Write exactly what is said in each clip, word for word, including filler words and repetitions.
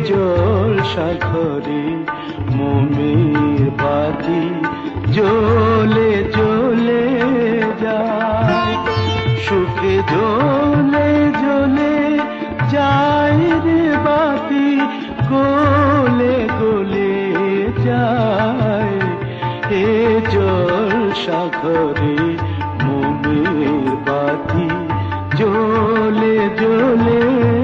জল সাগরে মোমের বাতি জ্বলে জ্বলে যায়, সুখে জ্বলে জ্বলে যায় রে বাতি, গলে গলে যায়। এ জল সাগরে মোমের বাতি জ্বলে জ্বলে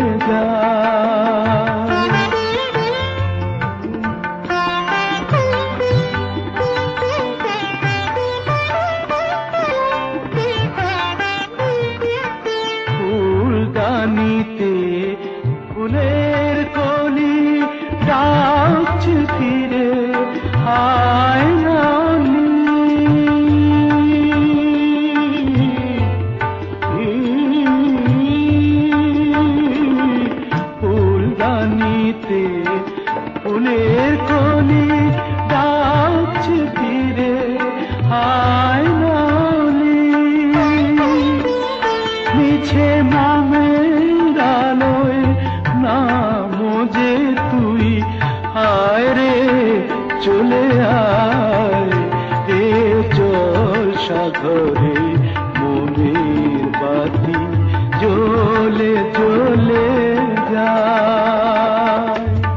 ফুলদানিতে ফুলের কলি ডাকছে ফিরে হায় রানী, ফুলদানিতে ফুলের কলি ডাকছে ফিরে হায় রানী। মিছে মোমের আলোয় নামো যে তুই, হায় রে চলে আয়। এ জল সাগরে মোমের বাতি জ্বলে জ্বলে যায়।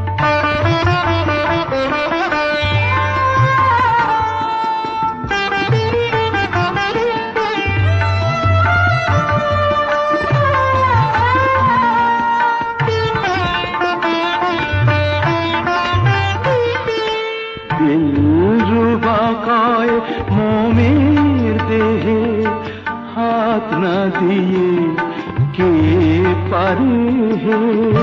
দিলরুবা কয় মোমের দেহে হাত না দিয়ে কে পারে হে,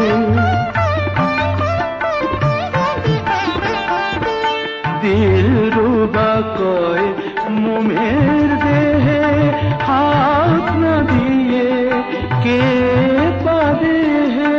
দিলরুবা কয় মোমের দেহে হাত না দিয়ে কে পারে হে।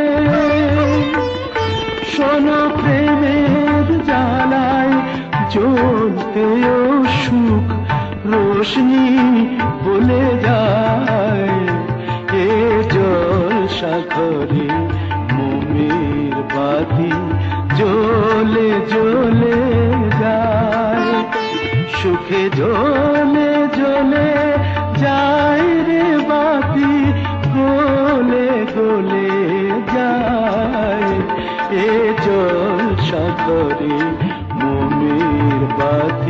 শোনো প্রেমের জ্বালায় জ্বলতেও সুখ রোশনি বলে যায়। এ জল সাগরে মোমের বাতি জ্বলে জ্বলে যায়, সুখে জ্বলে জ্বলে যায় রে বাতি, গলে গলে যায়। এ জল সাগরে মোমের বাতি